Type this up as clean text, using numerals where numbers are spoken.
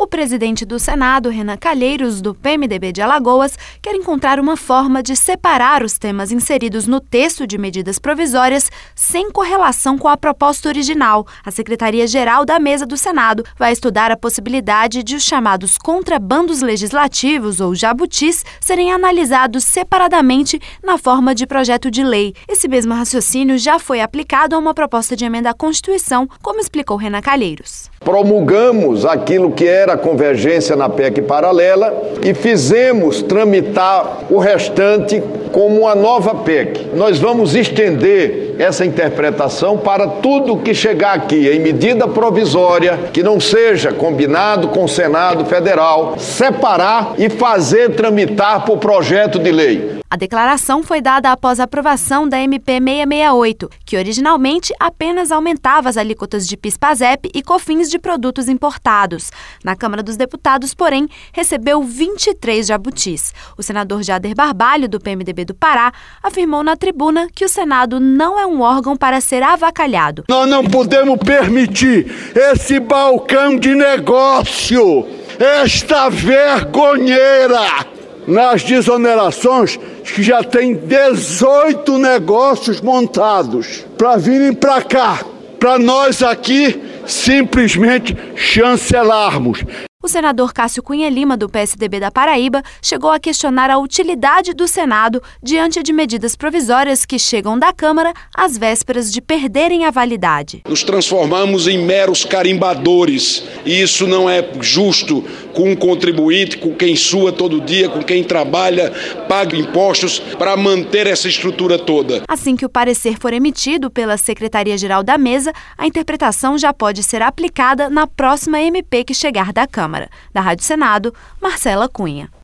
O presidente do Senado, Renan Calheiros, do PMDB de Alagoas, quer encontrar uma forma de separar os temas inseridos no texto de medidas provisórias sem correlação com a proposta original. A Secretaria-Geral da Mesa do Senado vai estudar a possibilidade de os chamados contrabandos legislativos, ou jabutis, serem analisados separadamente na forma de projeto de lei. Esse mesmo raciocínio já foi aplicado a uma proposta de emenda à Constituição, como explicou Renan Calheiros. Promulgamos aquilo que era a convergência na PEC paralela e fizemos tramitar o restante como uma nova PEC. Nós vamos estender essa interpretação para tudo que chegar aqui em medida provisória, que não seja combinado com o Senado Federal, separar e fazer tramitar por projeto de lei. A declaração foi dada após a aprovação da MP 668, que originalmente apenas aumentava as alíquotas de PIS/PASEP e COFINS de produtos importados. Na Câmara dos Deputados, porém, recebeu 23 jabutis. O senador Jader Barbalho, do PMDB do Pará, afirmou na tribuna que o Senado não é um órgão para ser avacalhado. Nós não podemos permitir esse balcão de negócio, esta vergonheira. Nas desonerações, que já tem 18 negócios montados para virem para cá, para nós aqui simplesmente chancelarmos. O senador Cássio Cunha Lima, do PSDB da Paraíba, chegou a questionar a utilidade do Senado diante de medidas provisórias que chegam da Câmara às vésperas de perderem a validade. Nos transformamos em meros carimbadores e isso não é justo com o contribuinte, com quem sua todo dia, com quem trabalha, paga impostos para manter essa estrutura toda. Assim que o parecer for emitido pela Secretaria-Geral da Mesa, a interpretação já pode ser aplicada na próxima MP que chegar da Câmara. Da Rádio Senado, Marcela Cunha.